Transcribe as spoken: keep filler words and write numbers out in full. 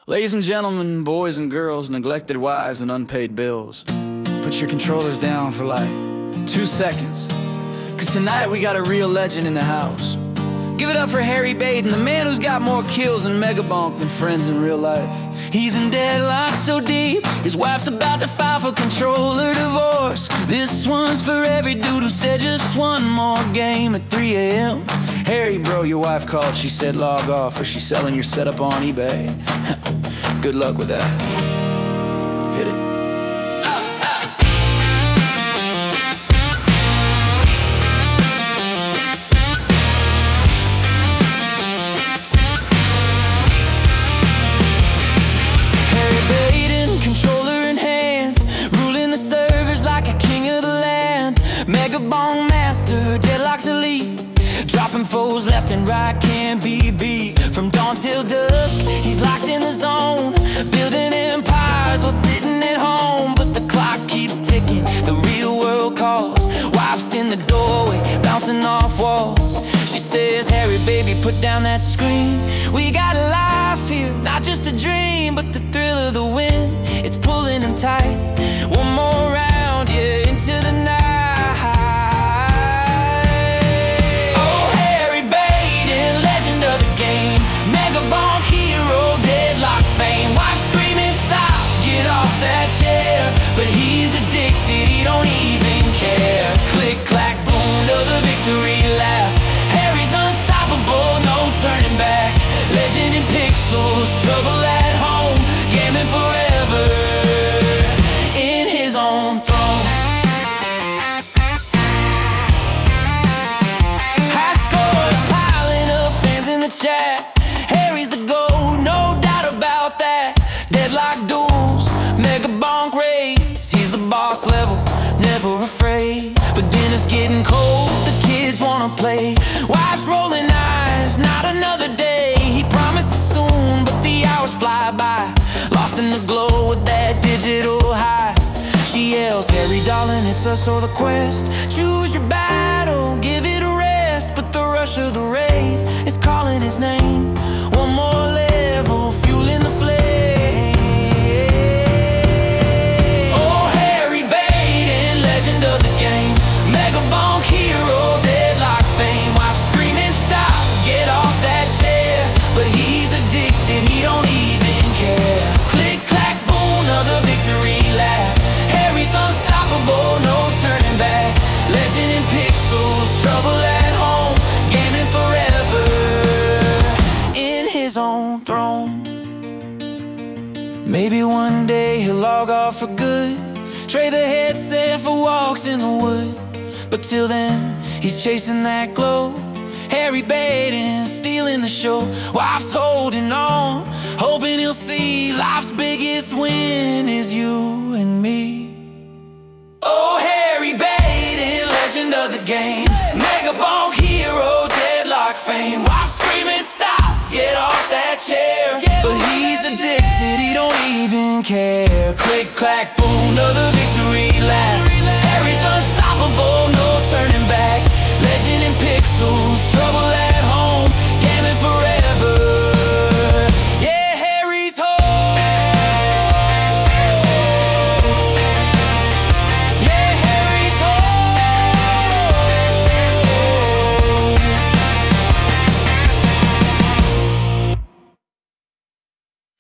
Ladies and gentlemen, boys and girls, neglected wives and unpaid bills, put your controllers down for like two seconds, cause tonight we got a real legend in the house. Give it up for Harry Baden, the man who's got more kills in Megabonk than friends in real life. He's in deadlock so deep, his wife's about to file for controller divorce. This one's for every dude who said just one more game at three A M Harry, bro, your wife called, she said log off or she's selling your setup on eBay. Good luck with that. Hit it. Megabonk master, deadlock's elite, dropping foes left and right, can't be beat. From dawn till dusk, he's locked in the zone, building empires while sitting at home. But the clock keeps ticking, the real world calls. Wife's in the doorway, bouncing off walls. She says, Harry, baby, put down that screen. We got a life here, not just a dream, but the thrill of the win, it's pulling him tight. One more round, yeah, into the night. Megabonk hero, deadlock fame. Wife screaming stop, get off that chair. But he's addicted, he don't even care. Click, clack, boom, another victory lap. Harry's unstoppable, no turning back. Legend in pixels, trouble at home, gaming forever in his own throne. High scores piling up, fans in the chat. Harry's the GOAT, no doubt about that. Deadlock duels, Megabonk race. He's the boss level, never afraid. But dinner's getting cold, the kids wanna play. Wife's rolling eyes, not another day. He promises soon, but the hours fly by. Lost in the glow with that digital high. She yells, Harry darling, it's us or the quest. Choose your battle, give it a rest. But the rush of the raid is calling his name. One more level, fueling the flame. Oh, Harry Baden, legend of the game. Megabonk hero, deadlock fame. Wife screaming stop, get off that chair. But he's addicted, he don't even care. Click, clack, boom, another victory lap. Harry's unstoppable, no turning back. Legend in pixels, trouble at home, gaming forever in his own throne. Maybe one day he'll log off for good, trade the headset for walks in the wood. But till then, he's chasing that glow. Harry Baden stealing the show. Wife's holding on, hoping he'll see life's biggest win is you and me. Oh, Harry Baden, legend of the game. Megabonk hero, deadlock fame. Wife screaming stop, get off that chair. But he's addicted, he don't even care. Click, clack, boom, another victory lap. Harry's unstoppable, no turning back. Legend in pixels, trouble